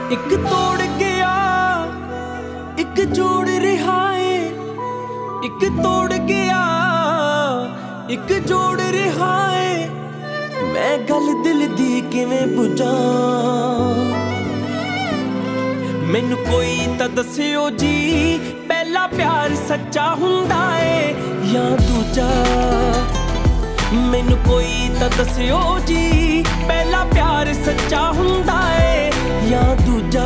ਇੱਕ ਤੋੜ ਗਿਆ ਇੱਕ ਜੋੜ ਰਿਹਾ ਏ, ਇੱਕ ਤੋੜ ਗਿਆ ਇੱਕ ਜੋੜ ਰਿਹਾ ਏ। ਮੈਂ ਗੱਲ ਦਿਲ ਦੀ ਕਿਵੇਂ ਪੁੱਛਾਂ, ਮੈਨੂੰ ਕੋਈ ਤਾਂ ਦੱਸਿਓ ਜੀ, ਪਹਿਲਾ ਪਿਆਰ ਸੱਚਾ ਹੁੰਦਾ ਏ ਜਾਂ ਦੂਜਾ। ਮੈਨੂੰ ਕੋਈ ਤਾਂ ਦੱਸਿਓ ਜੀ, ਪਹਿਲਾ ਪਿਆਰ ਸੱਚਾ ਹੁੰਦਾ ਏ ਜਾਂ ਦੂਜਾ।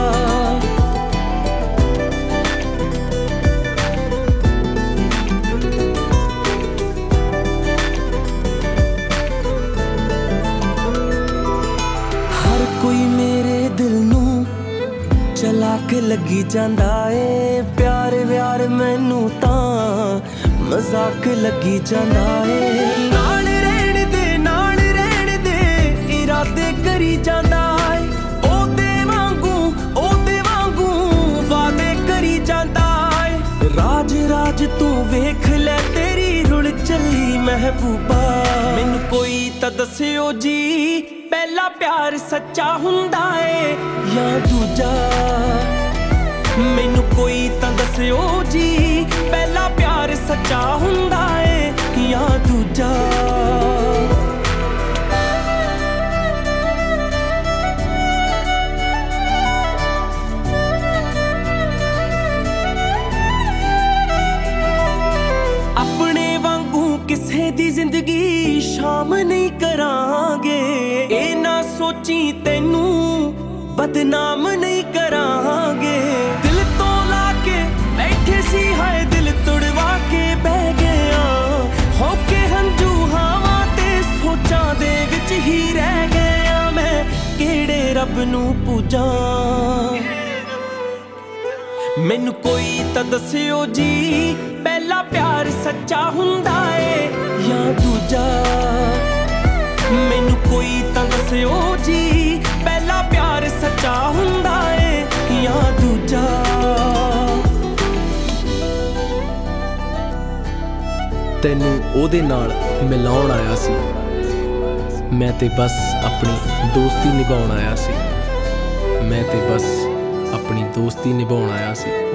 ਹਰ ਕੋਈ ਮੇਰੇ ਦਿਲ ਨੂੰ ਚਲਾ ਕੇ ਲੱਗੀ ਜਾਂਦਾ ਏ, ਪਿਆਰ ਵਿਆਰ ਮੈਨੂੰ ਤਾਂ ਮਜ਼ਾਕ ਲੱਗੀ ਜਾਂਦਾ ਏ। ਨਾਲ ਰਹਿਣ ਦੇ ਇਰਾਦੇ ਕਰੀ ਜਾਂਦਾ ਏ, ਉਹਦੇ ਵਾਂਗੂ ਵਾਦੇ ਕਰੀ ਜਾਂਦਾ ਏ। ਰਾਜ ਤੂੰ ਵੇਖ ਲੈ ਤੇਰੀ ਰੁਲ ਚੱਲੀ ਮਹਿਬੂਬਾ। ਮੈਨੂੰ ਕੋਈ ਤਾਂ ਦੱਸਿਓ ਜੀ, ਪਹਿਲਾ ਪਿਆਰ ਸੱਚਾ ਹੁੰਦਾ ਏ ਜਾਂ ਦੂਜਾ। ਮੈਨੂੰ ਕੋਈ ਤਾਂ ਦੱਸਿਓ ਜੀ, ਪਹਿਲਾ ਪਿਆਰ ਸੱਚਾ ਹੁੰਦਾ ਏ ਜਾਂ ਦੂਜਾ। ਆਪਣੇ ਵਾਂਗੂ ਕਿਸੇ ਦੀ ਜ਼ਿੰਦਗੀ ਸ਼ਾਮ ਨਹੀਂ ਕਰਾਂਗੇ, ਇਹ ਨਾ ਸੋਚੀ ਤੈਨੂੰ ਬਦਨਾਮ ਨਹੀਂ ਕਰਾਂਗੇ। ਦਿਲ ਤੋਂ ਲਾ ਕੇ ਬੈਠੇ ਸੀ ਹਾਏ, ਦਿਲ ਤੁੜਵਾ ਕੇ ਬਹਿ ਗਿਆ। ਹੋ ਕੇ ਹੰਝੂ ਹਾਵਾਂ ਤੇ ਸੋਚਾਂ ਦੇ ਵਿੱਚ ਹੀ ਰਹਿ ਗਿਆ। ਮੈਂ ਕਿਹੜੇ ਰੱਬ ਨੂੰ ਪੂਜਾਂ, ਮੈਨੂੰ ਕੋਈ ਤਾਂ ਦੱਸਿਓ ਜੀ, ਪਹਿਲਾ ਪਿਆਰ ਸੱਚਾ ਹੁੰਦਾ ਏ ਜਾਂ ਦੂਜਾ। ਮੈਨੂੰ ਕੋਈ ਤਾਂ ਦੱਸਿਓ ਜੀ, ਪਹਿਲਾ ਪਿਆਰ ਸੱਚਾ ਹੁੰਦਾ ਏ ਜਾਂ ਦੂਜਾ। ਤੈਨੂੰ ਉਹਦੇ ਨਾਲ ਮਿਲਾਉਣ ਆਇਆ ਸੀ, ਮੈਂ ਤੇ ਬਸ ਆਪਣੀ ਦੋਸਤੀ ਨਿਭਾਉਣ ਆਇਆ ਸੀ। ਮੈਂ ਤੇ ਬਸ ਆਪਣੀ ਦੋਸਤੀ ਨਿਭਾਉਣ ਆਇਆ ਸੀ।